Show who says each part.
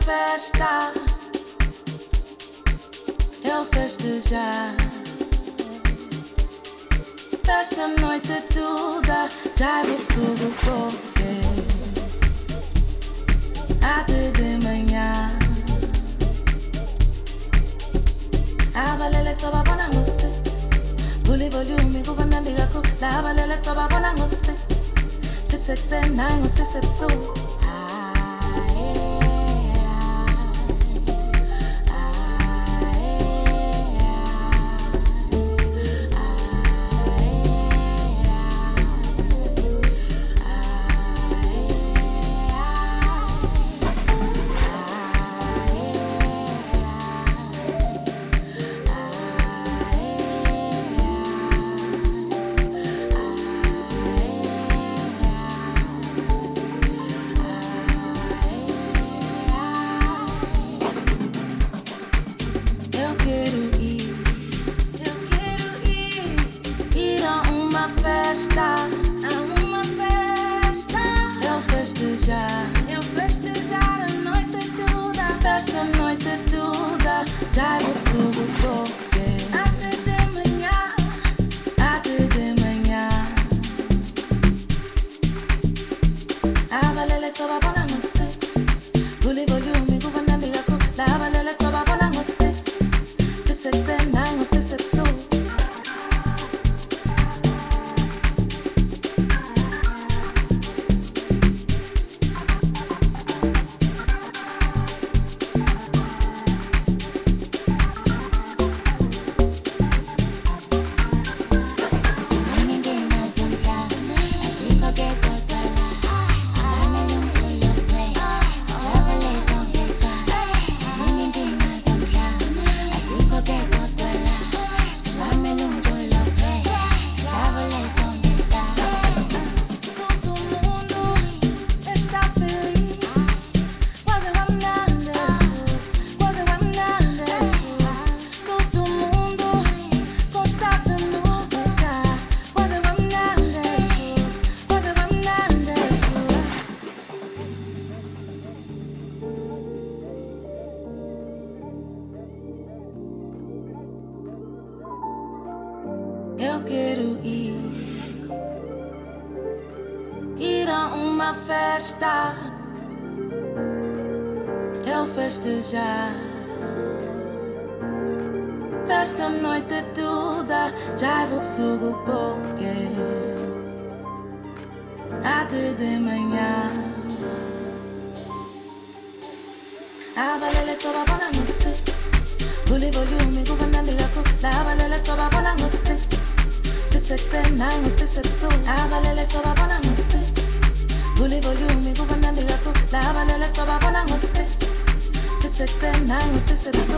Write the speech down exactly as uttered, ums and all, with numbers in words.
Speaker 1: festa, eu festejar. Festa a noite toda, já vou sobre o corpo. Até de manhã. A valele soba bona ngoses. Vuli volume kuba nambiga ku. La valele soba bona ngoses. Six six seven nine ngoses episode. Eu quero ir, ir a uma festa, eu festejar. Festa a noite toda, já vou sugo porque até de manhã. A valele soba bona ngoses, vuli volume kuba nambiga ku. La valele soba bona ngoses. Six six seven nine ngoses episode. A valele soba bona ngoses. Vuli volume kuba nambiga ku. La valele soba bona ngoses. Six six seven nine ngoses episode.